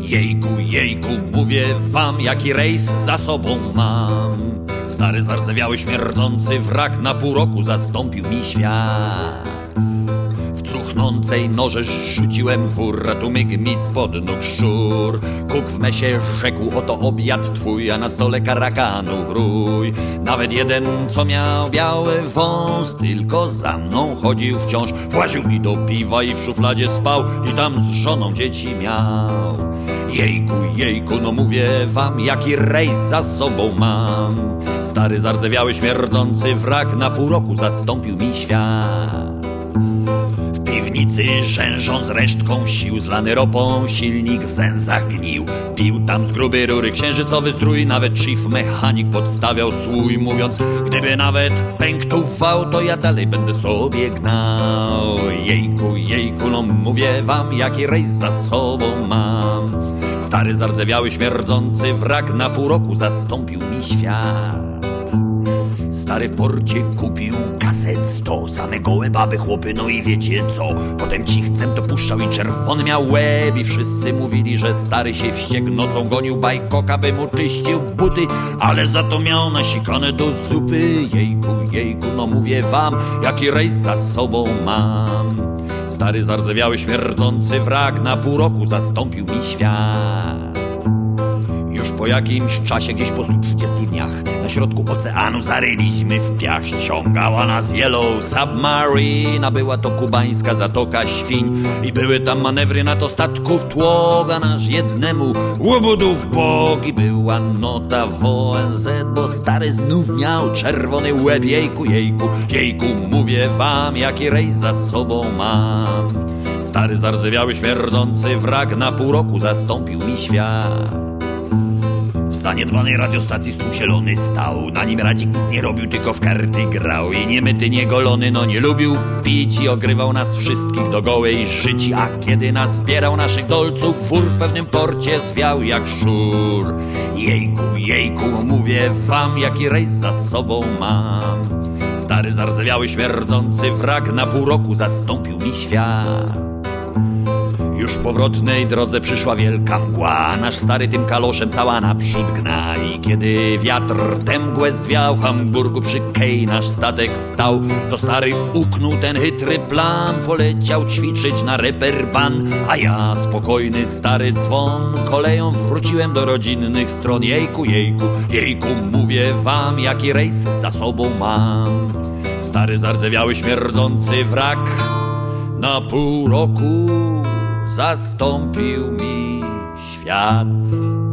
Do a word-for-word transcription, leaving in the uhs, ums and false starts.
Jejku, jejku, mówię wam, jaki rejs za sobą mam. Stary, zardzewiały, śmierdzący wrak na pół roku zastąpił mi świat. W cuchnącej noże rzuciłem wór, a tu myg mi spod nóg szczur. Kuk w mesie rzekł, oto obiad twój, a na stole karakanów rój. Nawet jeden, co miał biały wąs, tylko za mną chodził wciąż. Właził mi do piwa i w szufladzie spał, i tam z żoną dzieci miał. Jejku, jejku, no mówię wam, jaki rejs za sobą mam. Stary, zardzewiały, śmierdzący wrak na pół roku zastąpił mi świat. W piwnicy rzężą z resztką sił, zlany ropą silnik w zęzach gnił. Pił tam z grubej rury księżycowy strój, nawet chief mechanik podstawiał słój, mówiąc, gdyby nawet pękł tu wał, to ja dalej będę sobie gnał. Jejku, jejku, no mówię wam, jaki rejs za sobą mam. Stary, zardzewiały, śmierdzący wrak na pół roku zastąpił mi świat. Stary w porcie kupił kaset sto, same gołe baby, chłopy, no i wiecie co. Potem cichcem to puszczał i czerwony miał łeb, i wszyscy mówili, że stary się wściekł. Nocą gonił bajkoka, by mu czyścił buty, ale za to miał nasikane do zupy. Jejku, jejku, no mówię wam, jaki rejs za sobą mam. Stary, zardzewiały, śmierdzący wrak na pół roku zastąpił mi świat. Już po jakimś czasie, gdzieś po stu trzydziestu dniach, na środku oceanu zaryliśmy w piach. Ściągała nas Yellow Submarine, a była to kubańska Zatoka Świń. I były tam manewry na to statków tłok, a nasz jednemu łobudu w bok. I była nota w O N Z, bo stary znów miał czerwony łeb. Jejku, jejku, jejku, mówię wam, jaki rejs za sobą mam. Stary, zardzewiały, śmierdzący wrak na pół roku zastąpił mi świat. W zaniedbanej radiostacji stół zielony stał, na nim Radzik nic nie robił, tylko w karty grał. I niemyty, niegolony, no nie lubił pić, i ogrywał nas wszystkich do gołej życi. A kiedy nas zbierał naszych dolców, wór w pewnym porcie zwiał jak szczur. Jejku, jejku, mówię wam, jaki rejs za sobą mam. Stary, zardzewiały, śmierdzący wrak na pół roku zastąpił mi świat. Już w powrotnej drodze przyszła wielka mgła, nasz stary tym kaloszem cała naprzód gna. I kiedy wiatr tę mgłę zwiał, Hamburgu przy Kej nasz statek stał, to stary uknął ten chytry plan, poleciał ćwiczyć na reperban. A ja, spokojny stary dzwon, koleją wróciłem do rodzinnych stron. Jejku, jejku, jejku, mówię wam, jaki rejs za sobą mam. Stary, zardzewiały, śmierdzący wrak na pół roku zastąpił mi świat.